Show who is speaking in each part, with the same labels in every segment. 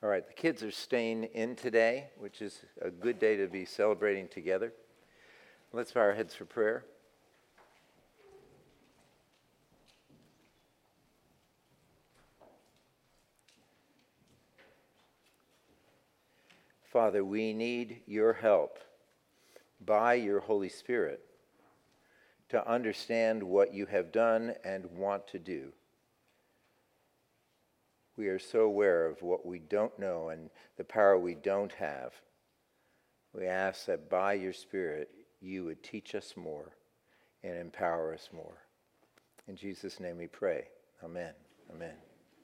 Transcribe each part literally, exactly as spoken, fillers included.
Speaker 1: All right, the kids are staying in today, which is a good day to be celebrating together. Let's bow our heads for prayer. Father, we need your help by your Holy Spirit to understand what you have done and want to do. We are so aware of what we don't know and the power we don't have. We ask that by your Spirit, you would teach us more and empower us more. In Jesus' name we pray. Amen. Amen.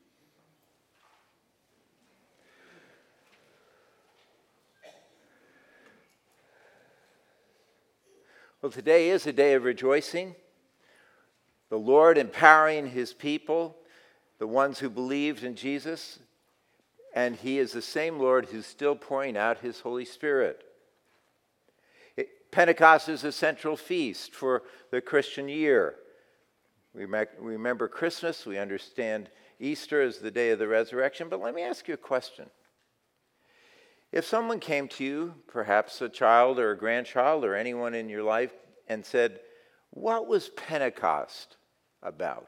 Speaker 1: Well, today is a day of rejoicing. The Lord empowering his people, the ones who believed in Jesus, and he is the same Lord who's still pouring out his Holy Spirit. It, Pentecost is a central feast for the Christian year. We remember Christmas, we understand Easter as the day of the resurrection, but let me ask you a question. If someone came to you, perhaps a child or a grandchild or anyone in your life, and said, "What was Pentecost about?"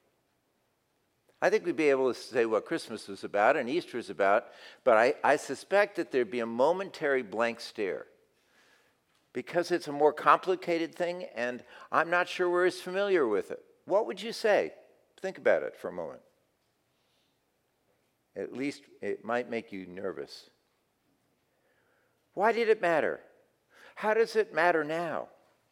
Speaker 1: I think we'd be able to say what Christmas was about and Easter is about, but I, I suspect that there'd be a momentary blank stare because it's a more complicated thing and I'm not sure we're as familiar with it. What would you say? Think about it for a moment. At least it might make you nervous. Why did it matter? How does it matter now?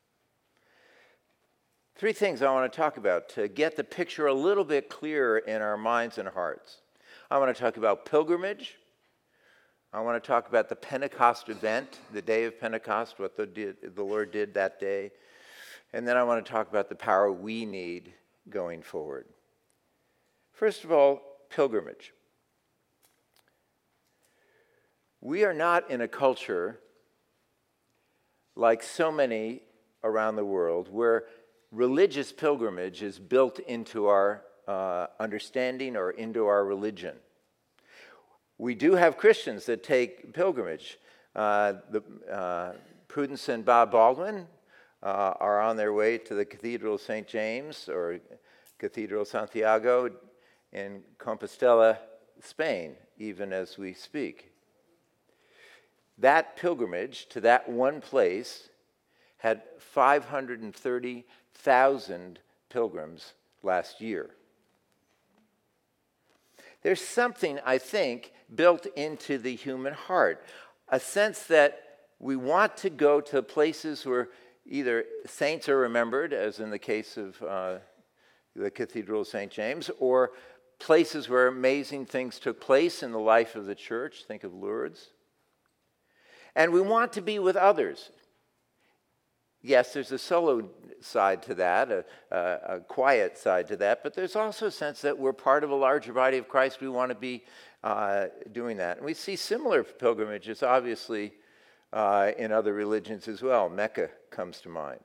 Speaker 1: Three things I want to talk about to get the picture a little bit clearer in our minds and hearts. I want to talk about pilgrimage. I want to talk about the Pentecost event, the day of Pentecost, what the, did, the Lord did that day. And then I want to talk about the power we need going forward. First of all, pilgrimage. We are not in a culture like so many around the world where religious pilgrimage is built into our uh, understanding or into our religion. We do have Christians that take pilgrimage. Uh, the, uh, Prudence and Bob Baldwin uh, are on their way to the Cathedral of Saint James or Cathedral of Santiago in Compostela, Spain, even as we speak. That pilgrimage to that one place had five hundred thirty thousand pilgrims last year. There's something, I think, built into the human heart, a sense that we want to go to places where either saints are remembered, as in the case of uh, the Cathedral of Saint James, or places where amazing things took place in the life of the church. Think of Lourdes. And we want to be with others. Yes, there's a solo side to that, a, a, a quiet side to that, but there's also a sense that we're part of a larger body of Christ. We want to be uh, doing that. And we see similar pilgrimages, obviously, uh, in other religions as well. Mecca comes to mind.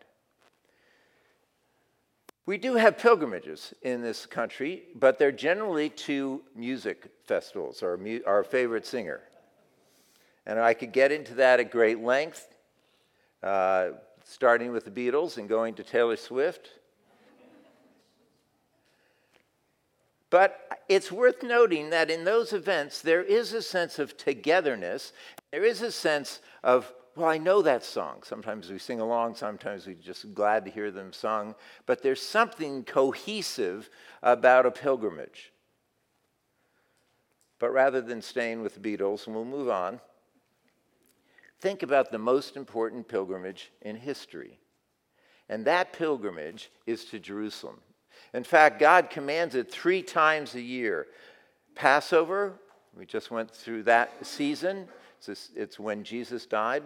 Speaker 1: We do have pilgrimages in this country, but they're generally to music festivals or mu- our favorite singer. And I could get into that at great length, uh, starting with the Beatles and going to Taylor Swift. But it's worth noting that in those events, there is a sense of togetherness. There is a sense of, well, I know that song. Sometimes we sing along, sometimes we're just glad to hear them sung. But there's something cohesive about a pilgrimage. But rather than staying with the Beatles, and we'll move on, think about the most important pilgrimage in history. And that pilgrimage is to Jerusalem. In fact, God commands it three times a year. Passover, we just went through that season. It's, it's when Jesus died.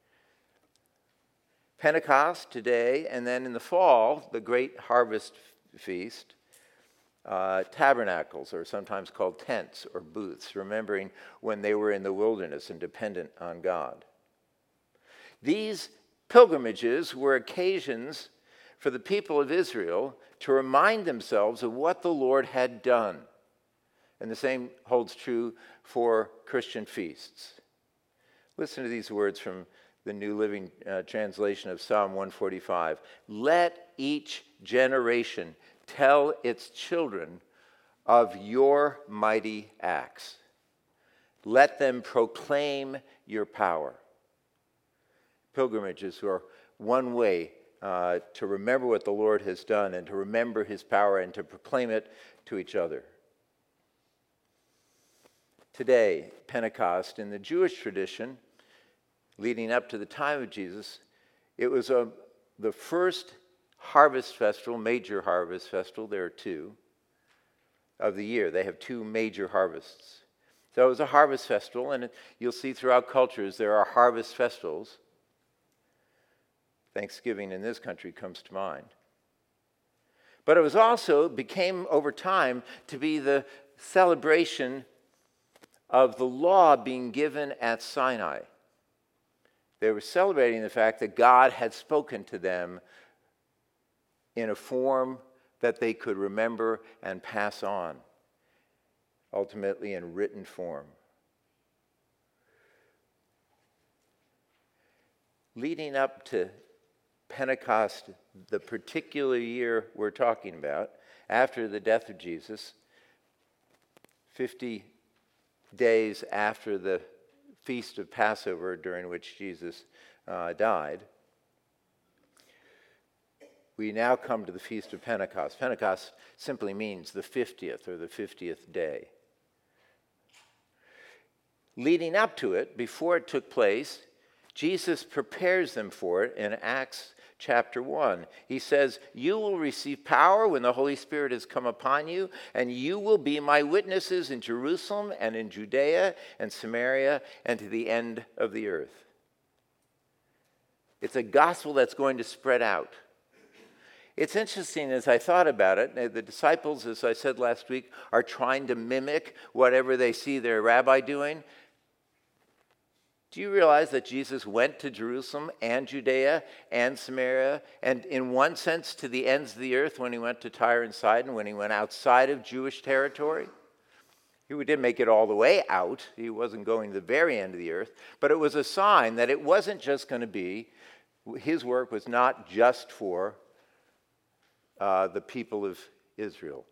Speaker 1: Pentecost today, and then in the fall, the great harvest feast. Uh, tabernacles, or sometimes called tents or booths, remembering when they were in the wilderness and dependent on God. These pilgrimages were occasions for the people of Israel to remind themselves of what the Lord had done And the same holds true for Christian feasts. Listen to these words from the New Living uh, Translation of Psalm one forty-five. Let each generation tell its children of your mighty acts. Let them proclaim your power. Pilgrimages are one way uh, to remember what the Lord has done and to remember his power and to proclaim it to each other. Today, Pentecost, in the Jewish tradition, leading up to the time of Jesus, it was a, the first harvest festival, major harvest festival, there are two, of the year. They have two major harvests. So it was a harvest festival, and it, you'll see throughout cultures there are harvest festivals. Thanksgiving in this country comes to mind. But it was also, became over time, to be the celebration of the law being given at Sinai. They were celebrating the fact that God had spoken to them in a form that they could remember and pass on, ultimately in written form. Leading up to Pentecost, the particular year we're talking about, after the death of Jesus, fifty days after the feast of Passover during which Jesus uh, died, we now come to the Feast of Pentecost. Pentecost simply means the fiftieth or the fiftieth day. Leading up to it, before it took place, Jesus prepares them for it in Acts chapter one. He says, you will receive power when the Holy Spirit has come upon you, and you will be my witnesses in Jerusalem and in Judea and Samaria and to the end of the earth. It's a gospel that's going to spread out. It's interesting as I thought about it, the disciples, as I said last week, are trying to mimic whatever they see their rabbi doing. Do you realize that Jesus went to Jerusalem and Judea and Samaria, and in one sense to the ends of the earth when he went to Tyre and Sidon, when he went outside of Jewish territory? He didn't make it all the way out. He wasn't going to the very end of the earth, but it was a sign that it wasn't just going to be, his work was not just for uh, the people of Israel.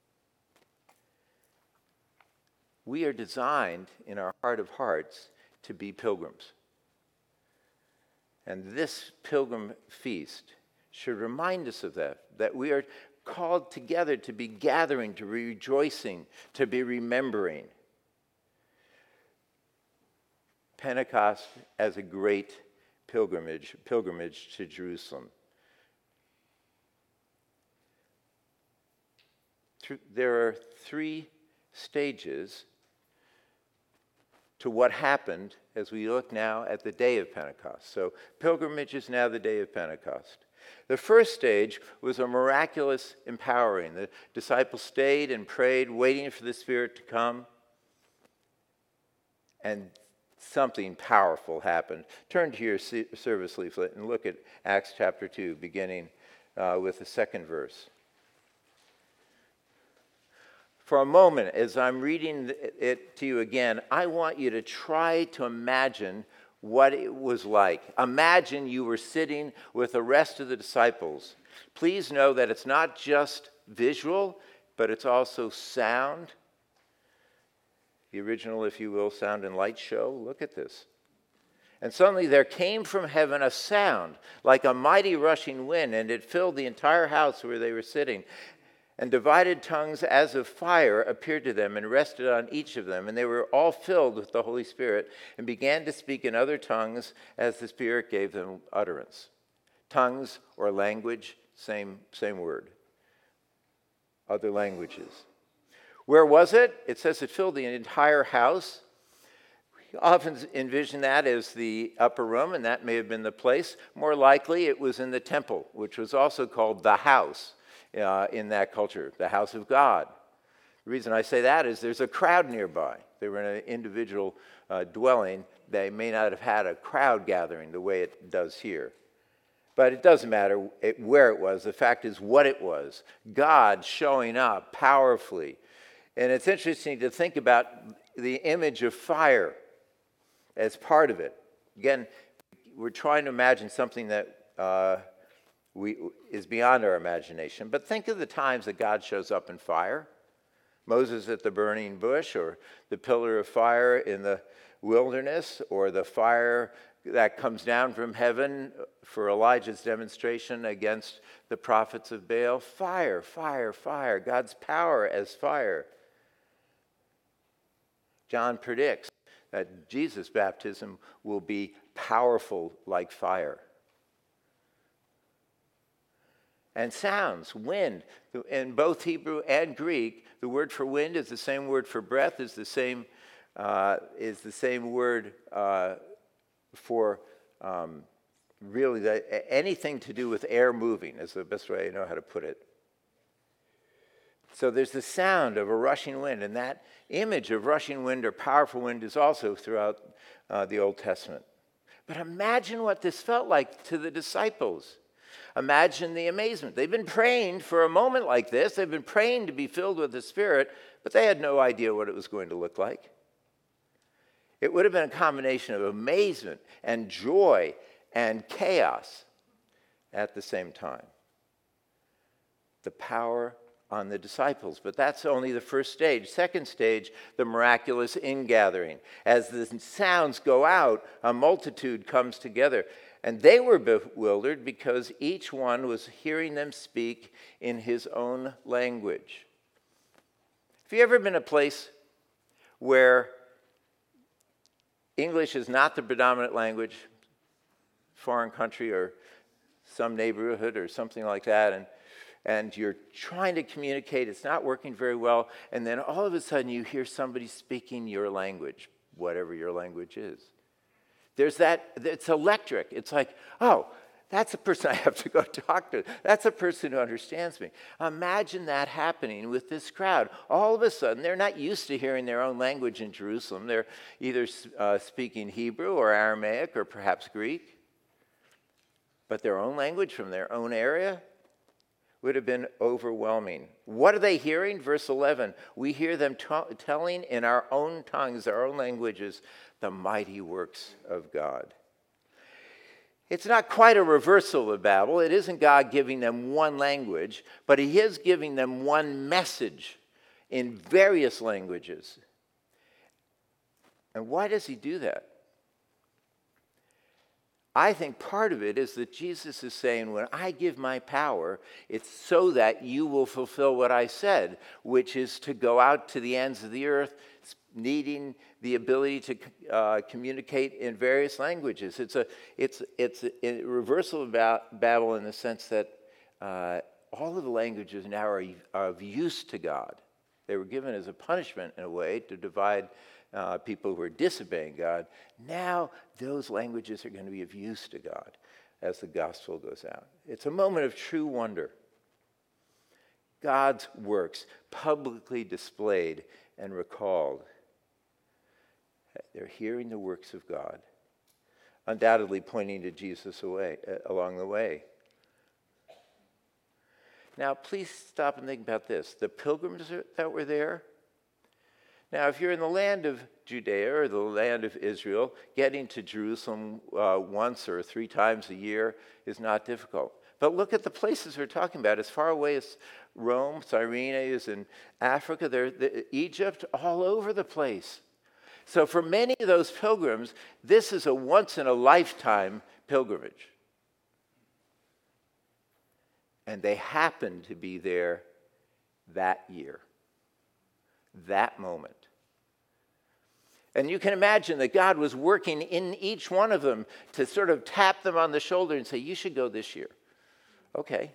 Speaker 1: We are designed in our heart of hearts to be pilgrims. And this pilgrim feast should remind us of that, that we are called together to be gathering, to be rejoicing, to be remembering. Pentecost as a great pilgrimage, pilgrimage to Jerusalem. There are three stages to what happened as we look now at the day of Pentecost. So pilgrimage is now the day of Pentecost. The first stage was a miraculous empowering. The disciples stayed and prayed, waiting for the Spirit to come, and something powerful happened. Turn to your service leaflet and look at Acts chapter two, beginning uh, with the second verse. For a moment, as I'm reading it to you again, I want you to try to imagine what it was like. Imagine you were sitting with the rest of the disciples. Please know that it's not just visual, but it's also sound. The original, if you will, sound and light show. Look at this. And suddenly there came from heaven a sound like a mighty rushing wind, and it filled the entire house where they were sitting. And divided tongues as of fire appeared to them and rested on each of them. And they were all filled with the Holy Spirit and began to speak in other tongues as the Spirit gave them utterance. Tongues or language, same, same word. Other languages. Where was it? It says it filled the entire house. We often envision that as the upper room, and that may have been the place. More likely, it was in the temple, which was also called the house. Uh, in that culture, the house of God. The reason I say that is there's a crowd nearby. They were in an individual uh, dwelling. They may not have had a crowd gathering the way it does here. But it doesn't matter it, where it was. The fact is what it was. God showing up powerfully And it's interesting to think about the image of fire as part of it. Again, we're trying to imagine something that uh, we, is beyond our imagination. But think of the times that God shows up in fire. Moses at the burning bush, or the pillar of fire in the wilderness, or the fire that comes down from heaven for Elijah's demonstration against the prophets of Baal. Fire, fire, fire. God's power as fire. John predicts that Jesus' baptism will be powerful like fire. And sounds, wind. In both Hebrew and Greek, the word for wind is the same word for breath, is the same, uh, is the same word uh, for um, really the, anything to do with air moving, is the best way I know how to put it. So there's the sound of a rushing wind, and that image of rushing wind or powerful wind is also throughout uh, the Old Testament. But imagine what this felt like to the disciples. Imagine the amazement. They've been praying for a moment like this. They've been praying to be filled with the Spirit, but they had no idea what it was going to look like. It would have been a combination of amazement and joy and chaos at the same time. The power on the disciples. But that's only the first stage. Second stage, the miraculous ingathering. As the sounds go out, a multitude comes together. And they were bewildered because each one was hearing them speak in his own language. Have you ever been in a place where English is not the predominant language, foreign country or some neighborhood or something like that, and, and you're trying to communicate, it's not working very well, and then all of a sudden you hear somebody speaking your language, whatever your language is. There's that, it's electric. It's like, oh, that's a person I have to go talk to. That's a person who understands me. Imagine that happening with this crowd. All of a sudden, they're not used to hearing their own language in Jerusalem. They're either uh, speaking Hebrew or Aramaic or perhaps Greek. But their own language from their own area would have been overwhelming. What are they hearing? Verse eleven, we hear them t- telling in our own tongues, our own languages, the mighty works of God. It's not quite a reversal of Babel. It isn't God giving them one language, but he is giving them one message in various languages. And why does he do that? I think part of it is that Jesus is saying, when I give my power, it's so that you will fulfill what I said, which is to go out to the ends of the earth, needing the ability to uh, communicate in various languages. It's a, it's, it's a reversal of Babel in the sense that uh, all of the languages now are, are of use to God. They were given as a punishment in a way to divide Uh, people who are disobeying God. Now those languages are going to be of use to God as the gospel goes out. It's a moment of true wonder. God's works publicly displayed and recalled. They're hearing the works of God, undoubtedly pointing to Jesus away, uh, along the way. Now please stop and think about this. The pilgrims that were there, now, if you're in the land of Judea or the land of Israel, getting to Jerusalem uh, once or three times a year is not difficult. But look at the places we're talking about. As far away as Rome, Cyrene is in Africa, there, the, Egypt, all over the place. So for many of those pilgrims, this is a once-in-a-lifetime pilgrimage. And they happened to be there that year. That moment. And you can imagine that God was working in each one of them to sort of tap them on the shoulder and say, you should go this year. Okay.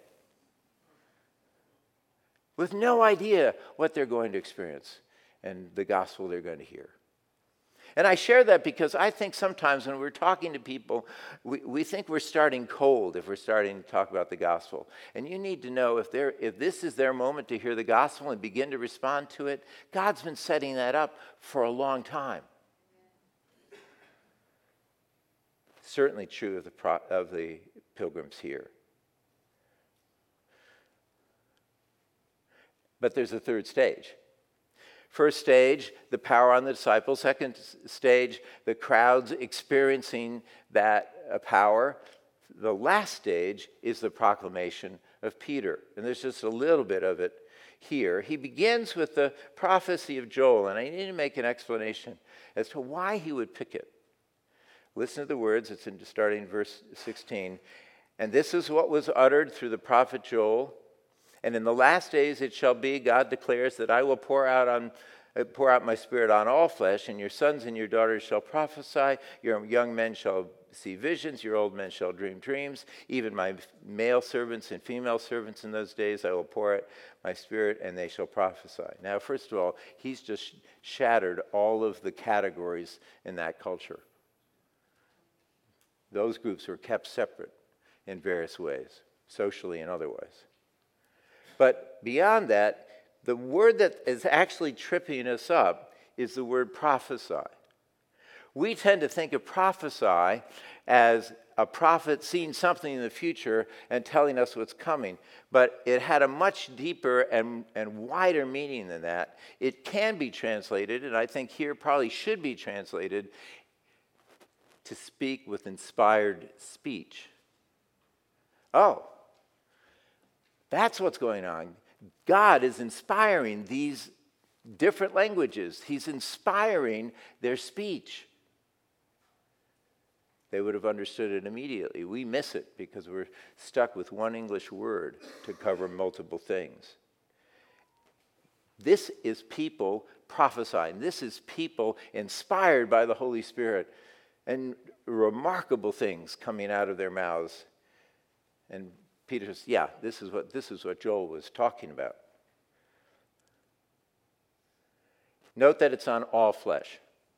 Speaker 1: With no idea what they're going to experience and the gospel they're going to hear. And I share that because I think sometimes when we're talking to people, we, we think we're starting cold if we're starting to talk about the gospel. And you need to know if they're, if this is their moment to hear the gospel and begin to respond to it, God's been setting that up for a long time. Certainly true of the, pro, of the pilgrims here. But there's a third stage. First stage, the power on the disciples. Second stage, the crowds experiencing that uh, power. The last stage is the proclamation of Peter. And there's just a little bit of it here. He begins with the prophecy of Joel, and I need to make an explanation as to why he would pick it. Listen to the words. It's in starting in verse sixteen. And this is what was uttered through the prophet Joel. And in the last days it shall be, God declares, that I will pour out on uh, pour out my spirit on all flesh, and your sons and your daughters shall prophesy, your young men shall see visions, your old men shall dream dreams. Even my male servants and female servants in those days I will pour out my spirit, and they shall prophesy. Now, first of all, he's just shattered all of the categories in that culture. Those groups were kept separate in various ways, socially and otherwise. But beyond that, the word that is actually tripping us up is the word prophesy. We tend to think of prophesy as a prophet seeing something in the future and telling us what's coming. But it had a much deeper and, and wider meaning than that. It can be translated, and I think here probably should be translated, to speak with inspired speech. Oh, that's what's going on. God is inspiring these different languages. He's inspiring their speech. They would have understood it immediately. We miss it because we're stuck with one English word to cover multiple things. This is people prophesying. This is people inspired by the Holy Spirit, and remarkable things coming out of their mouths. And Peter says, yeah, this is what this is what Joel was talking about. Note that it's on all flesh.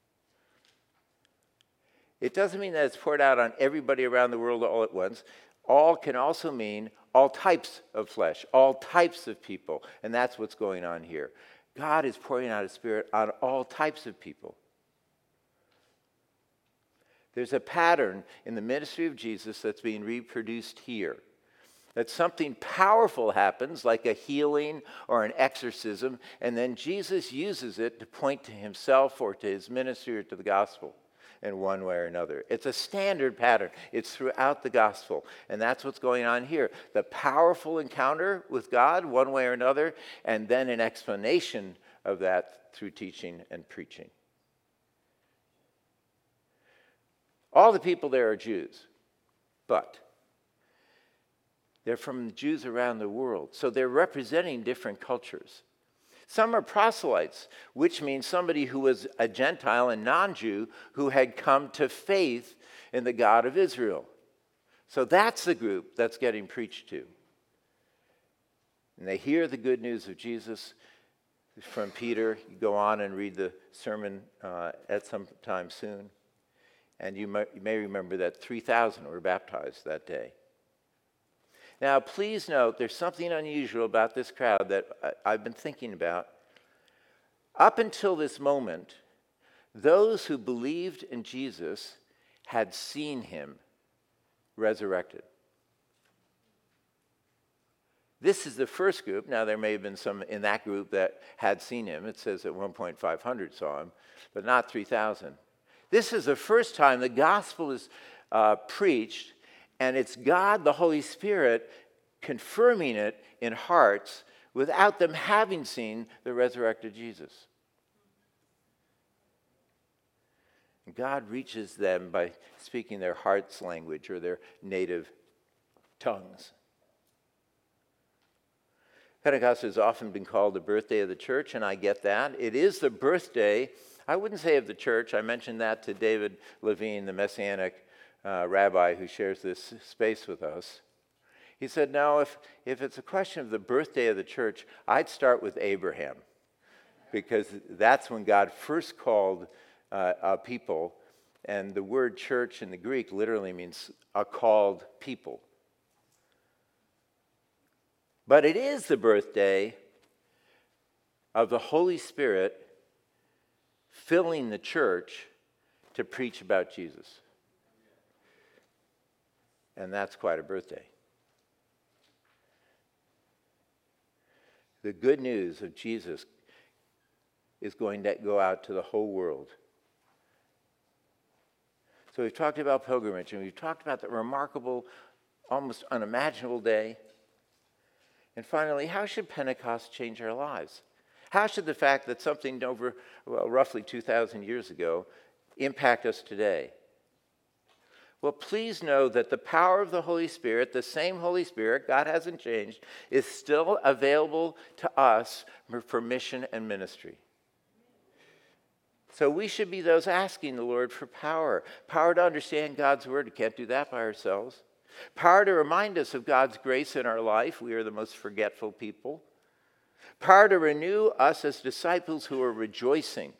Speaker 1: It doesn't mean that it's poured out on everybody around the world all at once. All can also mean all types of flesh, all types of people. And that's what's going on here. God is pouring out His Spirit on all types of people. There's a pattern in the ministry of Jesus that's being reproduced here. That something powerful happens, like a healing or an exorcism, and then Jesus uses it to point to Himself or to His ministry or to the gospel in one way or another. It's a standard pattern. It's throughout the gospel, and that's what's going on here. The powerful encounter with God, one way or another, and then an explanation of that through teaching and preaching. All the people there are Jews, but they're from Jews around the world, so they're representing different cultures. Some are proselytes, which means somebody who was a Gentile and non-Jew who had come to faith in the God of Israel. So that's the group that's getting preached to. And they hear the good news of Jesus from Peter. You go on and read the sermon uh, at some time soon. And you may, you may remember that three thousand were baptized that day. Now, please note, there's something unusual about this crowd that I've been thinking about. Up until this moment, those who believed in Jesus had seen Him resurrected. This is the first group. Now, there may have been some in that group that had seen Him. It says at one point five hundred saw Him, but not three thousand. This is the first time the gospel is uh, preached, and it's God, the Holy Spirit, confirming it in hearts without them having seen the resurrected Jesus. God reaches them by speaking their heart's language or their native tongues. Pentecost has often been called the birthday of the church, and I get that. It is the birthday, I wouldn't say of the church. I mentioned that to David Levine, the Messianic uh, rabbi who shares this space with us. He said, no, if, if it's a question of the birthday of the church, I'd start with Abraham, because that's when God first called uh, a people, and the word church in the Greek literally means a called people. But it is the birthday of the Holy Spirit filling the church to preach about Jesus. And that's quite a birthday. The good news of Jesus is going to go out to the whole world. So we've talked about pilgrimage, and we've talked about the remarkable, almost unimaginable day. And finally, how should Pentecost change our lives? How should the fact that something over, well, roughly two thousand years ago impact us today? Well, please know that the power of the Holy Spirit, the same Holy Spirit, God hasn't changed, is still available to us for mission and ministry. So we should be those asking the Lord for power. Power to understand God's word. We can't do that by ourselves. Power to remind us of God's grace in our life. We are the most forgetful people. Power to renew us as disciples who are rejoicing.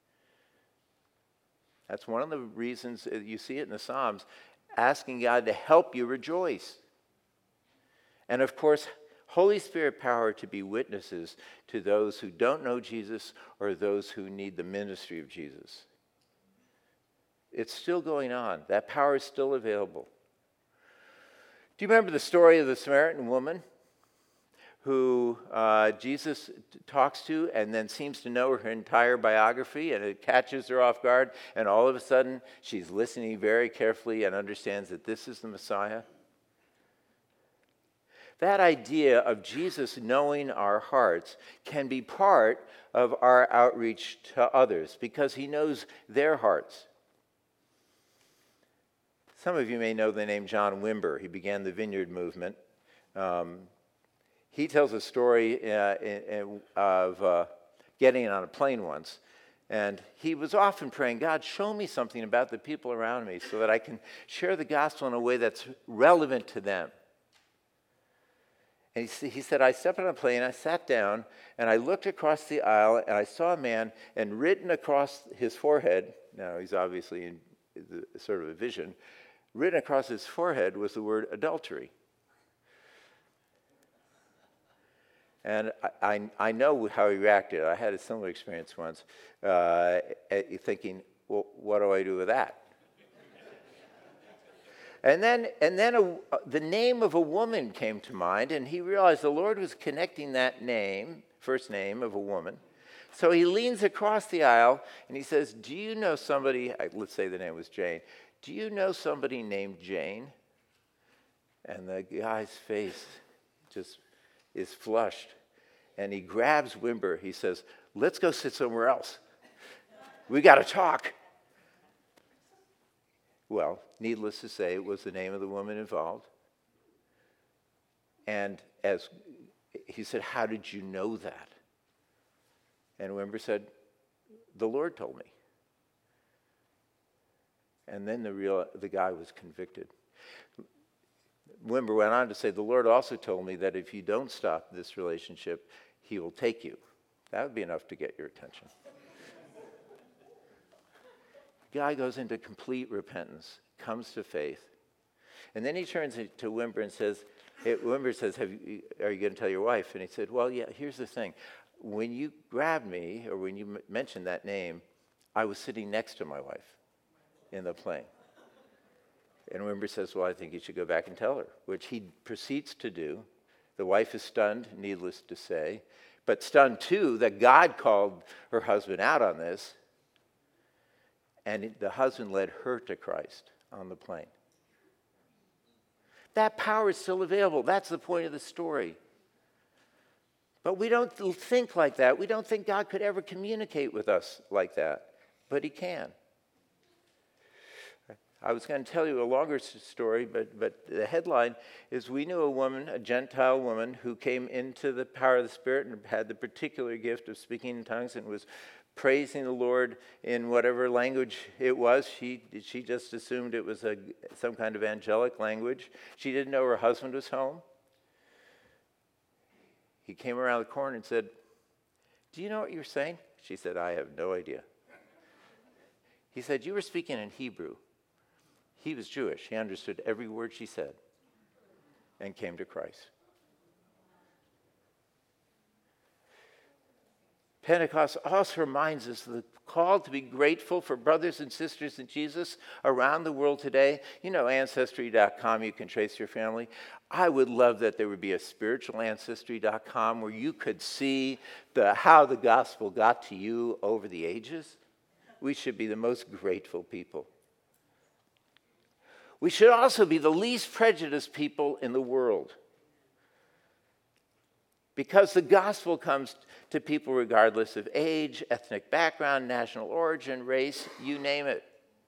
Speaker 1: That's one of the reasons you see it in the Psalms, asking God to help you rejoice. And of course, Holy Spirit power to be witnesses to those who don't know Jesus or those who need the ministry of Jesus. It's still going on. That power is still available. Do you remember the story of the Samaritan woman who uh, Jesus t- talks to and then seems to know her entire biography, and it catches her off guard, and all of a sudden she's listening very carefully and understands that this is the Messiah? That idea of Jesus knowing our hearts can be part of our outreach to others because he knows their hearts. Some of you may know the name John Wimber. He began the Vineyard Movement. Um, he tells a story uh, in, in, of uh, getting on a plane once, and he was often praying, God, show me something about the people around me so that I can share the gospel in a way that's relevant to them. And he, he said, I stepped on a plane, I sat down, and I looked across the aisle, and I saw a man, and written across his forehead, now he's obviously in the, sort of a vision, written across his forehead was the word adultery. And I, I, I know how he reacted. I had a similar experience once, uh, thinking, well, what do I do with that? And then, and then a, the name of a woman came to mind, and he realized the Lord was connecting that name, first name of a woman. So he leans across the aisle, and he says, do you know somebody, let's say the name was Jane, do you know somebody named Jane? And the guy's face just is flushed, and he grabs Wimber. He says, let's go sit somewhere else. We got to talk. Well, needless to say, it was the name of the woman involved. And as he said, how did you know that? And Wimber said, the Lord told me. And then the real the guy was convicted. Wimber went on to say, the Lord also told me that if you don't stop this relationship, he will take you. That would be enough to get your attention. Guy goes into complete repentance, comes to faith, and then he turns to Wimber and says, hey, Wimber says, Have you, are you going to tell your wife? And he said, well, yeah, here's the thing. When you grabbed me, or when you m- mentioned that name, I was sitting next to my wife in the plane. And Wimber says, well, I think you should go back and tell her, which he proceeds to do. The wife is stunned, needless to say, but stunned too that God called her husband out on this. And the husband led her to Christ on the plane. That power is still available. That's the point of the story. But we don't think like that. We don't think God could ever communicate with us like that. But he can. I was going to tell you a longer story, but, but the headline is we knew a woman, a Gentile woman, who came into the power of the Spirit and had the particular gift of speaking in tongues and was praising the Lord in whatever language it was. She she just assumed it was a some kind of angelic language. She didn't know her husband was home. He came around the corner and said, do you know what you're saying? She said, I have no idea. He said, you were speaking in Hebrew. He was Jewish. He understood every word she said and came to Christ. Pentecost also reminds us of the call to be grateful for brothers and sisters in Jesus around the world today. You know, Ancestry dot com, you can trace your family. I would love that there would be a spiritual Ancestry dot com where you could see the, how the gospel got to you over the ages. We should be the most grateful people. We should also be the least prejudiced people in the world, because the gospel comes to people regardless of age, ethnic background, national origin, race, you name it.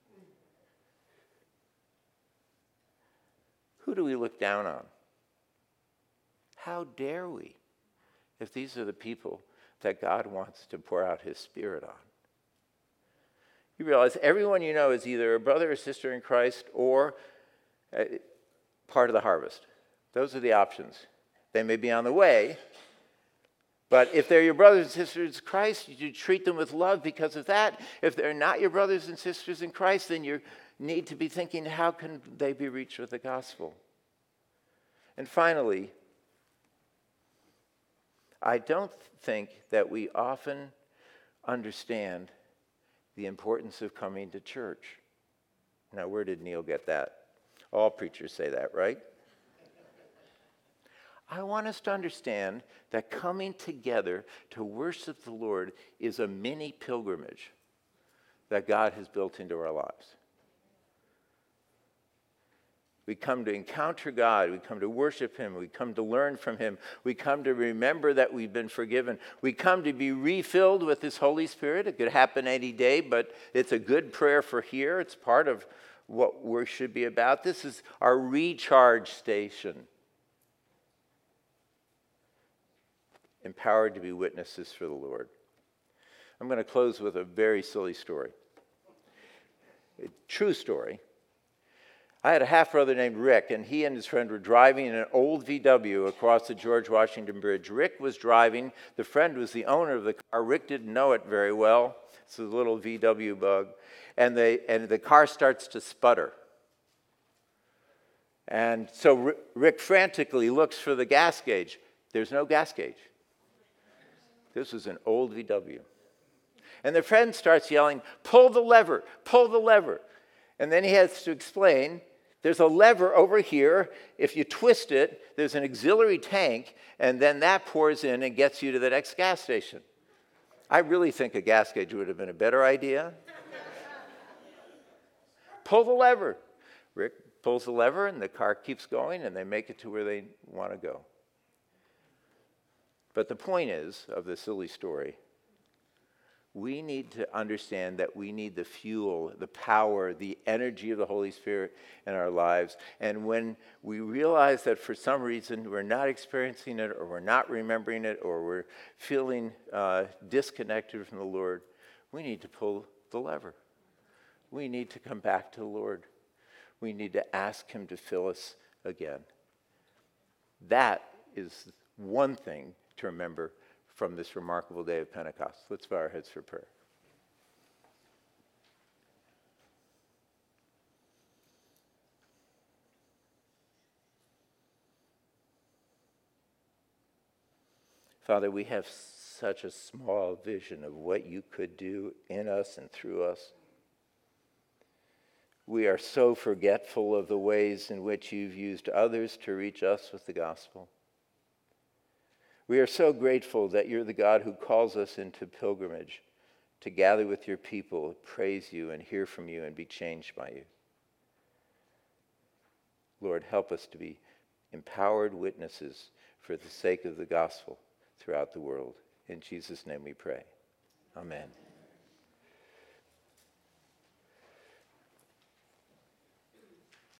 Speaker 1: Who do we look down on? How dare we, if these are the people that God wants to pour out his Spirit on? You realize everyone you know is either a brother or sister in Christ or uh, part of the harvest. Those are the options. They may be on the way, but if they're your brothers and sisters in Christ, you treat them with love because of that. If they're not your brothers and sisters in Christ, then you need to be thinking, how can they be reached with the gospel? And finally, I don't think that we often understand the importance of coming to church. Now, where did Neil get that? All preachers say that, right? I want us to understand that coming together to worship the Lord is a mini pilgrimage that God has built into our lives. We come to encounter God. We come to worship him. We come to learn from him. We come to remember that we've been forgiven. We come to be refilled with his Holy Spirit. It could happen any day, but it's a good prayer for here. It's part of what we should be about. This is our recharge station. Empowered to be witnesses for the Lord. I'm going to close with a very silly story. A true story. I had a half-brother named Rick, and he and his friend were driving in an old V W across the George Washington Bridge. Rick was driving. The friend was the owner of the car. Rick didn't know it very well. It's a little V W bug. And, they, and the car starts to sputter. And so Rick frantically looks for the gas gauge. There's no gas gauge. This was an old V W. And the friend starts yelling, pull the lever, pull the lever. And then he has to explain, there's a lever over here. If you twist it, there's an auxiliary tank, and then that pours in and gets you to the next gas station. I really think a gas gauge would have been a better idea. Pull the lever. Rick pulls the lever, and the car keeps going, and they make it to where they want to go. But the point is, of the silly story, we need to understand that we need the fuel, the power, the energy of the Holy Spirit in our lives. And when we realize that for some reason we're not experiencing it, or we're not remembering it, or we're feeling uh, disconnected from the Lord, we need to pull the lever. We need to come back to the Lord. We need to ask him to fill us again. That is one thing to remember from this remarkable day of Pentecost. Let's bow our heads for prayer. Father, we have such a small vision of what you could do in us and through us. We are so forgetful of the ways in which you've used others to reach us with the gospel. We are so grateful that you're the God who calls us into pilgrimage to gather with your people, praise you, and hear from you, and be changed by you. Lord, help us to be empowered witnesses for the sake of the gospel throughout the world. In Jesus' name we pray. Amen.